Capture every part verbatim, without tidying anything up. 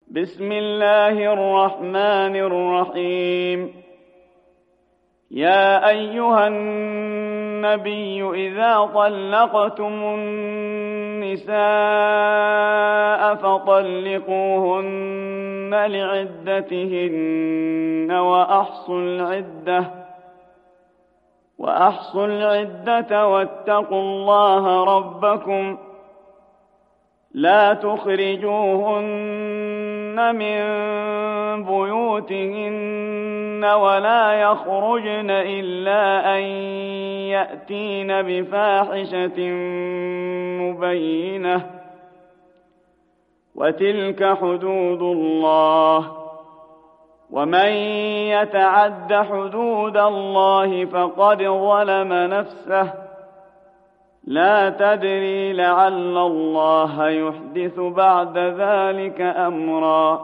بسم الله الرحمن الرحيم. يا أيها النبي إذا طلقتم النساء فطلقوهن لعدتهن وأحصوا العدة وأحصوا العدة واتقوا الله ربكم لا تخرجوهن من بيوتهن ولا يخرجن إلا أن يأتين بفاحشة مبينة وتلك حدود الله ومن يتعد حدود الله فقد ظلم نفسه لا تدري لعل الله يحدث بعد ذلك أمرا.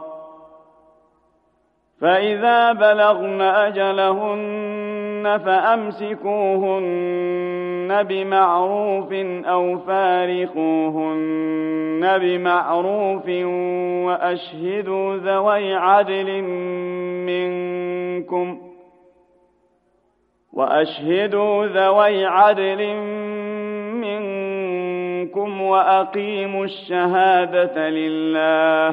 فإذا بلغن أجلهن فأمسكوهن بمعروف أو فارقوهن بمعروف وأشهدوا ذوي عدل منكم وأشهدوا ذوي عدل منكم وأقيموا الشهادة لله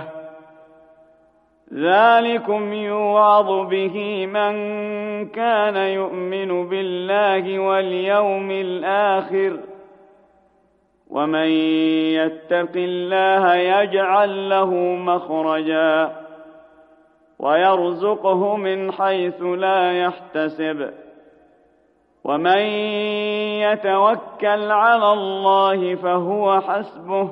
ذلكم يوعظ به من كان يؤمن بالله واليوم الآخر ومن يتق الله يجعل له مخرجا ويرزقه من حيث لا يحتسب ومن يتوكل على الله فهو حسبه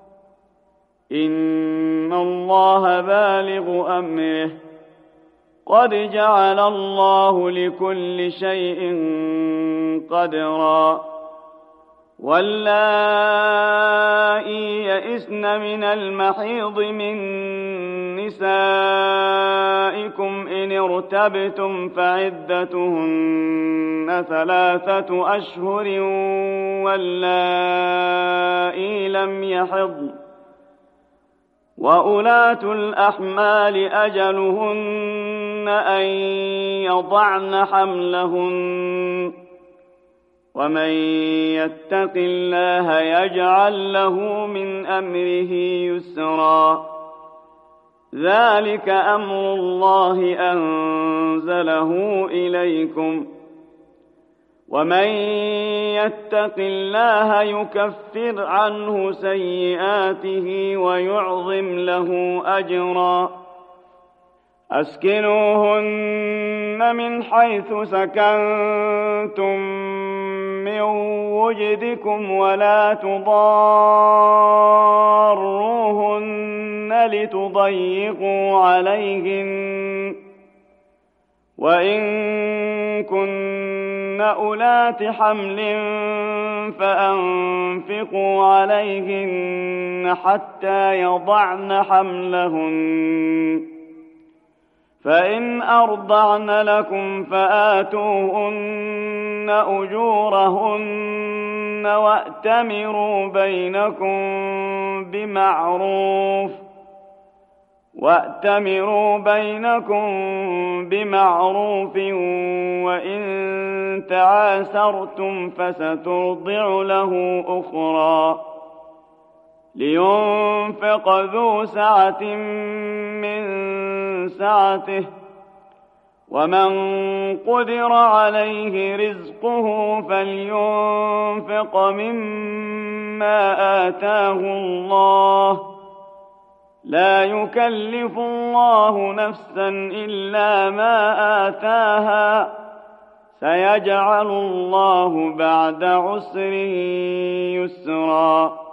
إن الله بالغ أمره قد جعل الله لكل شيء قدرا. واللائي يئسن من المحيض من نسائكم إن ارتبتم فعدتهن ثلاثة أشهر واللائي لم يحضن وأولاة الأحمال أجلهن أن يضعن حملهن ومن يتق الله يجعل له من أمره يسرا. ذلك أمر الله أنزله إليكم ومن يتق الله يكفر عنه سيئاته ويعظم له أجرا. أسكنوهن من حيث سكنتم من وجدكم ولا تضاروهن لتضيقوا عليهن وإن كن أولات حمل فأنفقوا عليهن حتى يضعن حملهن فإن أرضعن لكم فآتوهن أجورهن وأتمروا بينكم بمعروف وأتمروا بينكم بمعروف وإن تعاسرتم فسترضع له أخرى. لينفق ذو سعة من سعته ومن قدر عليه رزقه فلينفق مما آتاه الله لا يكلف الله نفسا إلا ما آتاها سيجعل الله بعد عسر يسرا.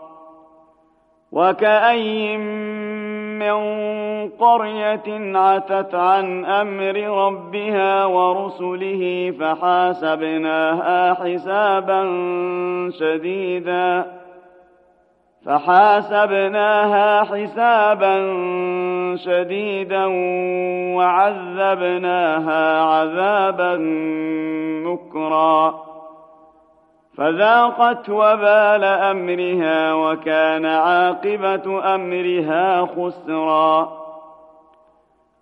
وكأي من قرية عتت عن أمر ربها ورسله فحاسبناها حسابا شديدا فحاسبناها حسابا شديدا وعذبناها عذابا نكرا فذاقت وبال أمرها وكان عاقبة أمرها خسرا.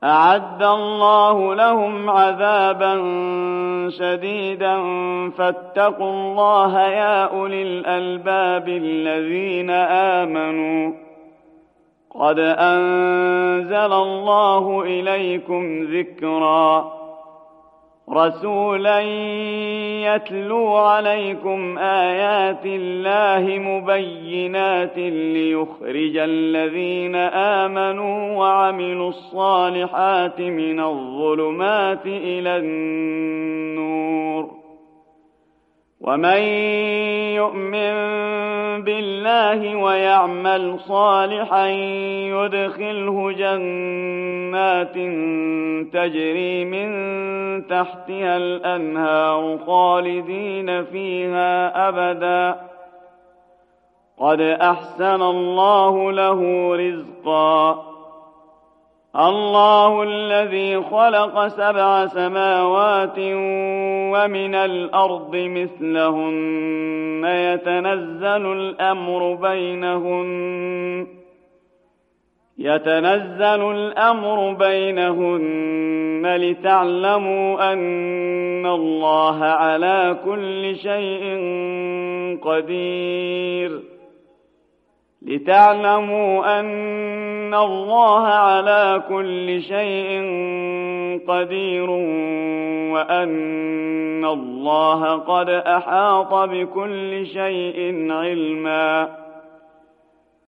أعد الله لهم عذابا شديدا فاتقوا الله يا أولي الألباب الذين آمنوا قد أنزل الله إليكم ذكرا رسولا يتلو عليكم آيات الله مبينات ليخرج الذين آمنوا وعملوا الصالحات من الظلمات إلى النور ومن يؤمن بالله ويعمل صالحا يدخله جنات تجري من تحتها الأنهار خالدين فيها أبدا قد أحسن الله له رزقا الله الذي خلق سبع سماوات ومن الأرض مثلهن يتنزل الأمر بينهن يتنزل الأمر بينهن لتعلموا أن الله على كل شيء قدير لتعلموا أن الله على كل شيء قدير وأن الله قد أحاط بكل شيء علما